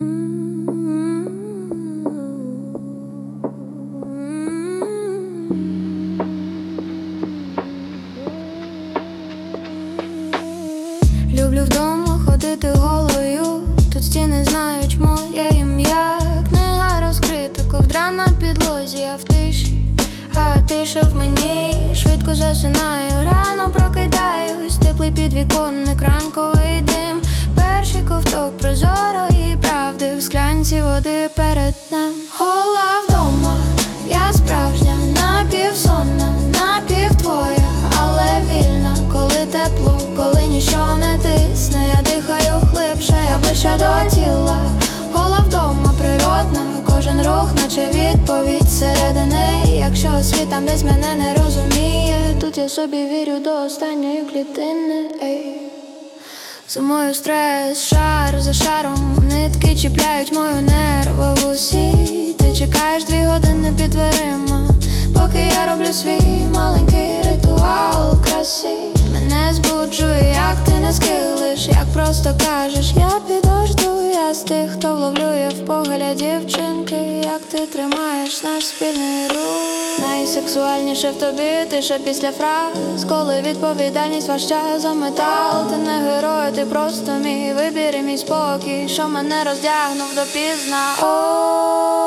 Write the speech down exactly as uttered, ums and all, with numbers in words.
Люблю вдома ходити голою, тут стіни знають моє ім'я. Книга розкрита, ковдра на підлозі, я в тиші, а тиша в мені. Швидко засинаю, рано прокидаюсь, теплий підвіконник, ранковий дим. Перший ковток прозорої правди в склянці води перед ним. Гола вдома, я справжня, напівсонна, напівтвоя, але вільна, коли тепло, коли ніщо не тисне. Я дихаю глибше, я ближче до тіла. Гола вдома, природна, кожен рух, наче відповідь зсередини. Якщо світ там десь мене не розуміє, тут я собі вірю до останньої клітини. Ей. Зимою стрес, шар за шаром, нитки чіпляють мою нервову сіть. Ти чекаєш дві години під дверима, поки я роблю свій маленький ритуал краси. Мене збуджує, як ти не скилиш, як просто кажеш, я підожду. Я з тих, хто вловлює в погляді дівчинки, як ти тримаєш наш спільний рух. Найсексуальніше в тобі тиша після фраз, коли відповідальність важча за метал. Ти не герой, ти просто мій вибір і мій спокій, що мене роздягнув допізна. О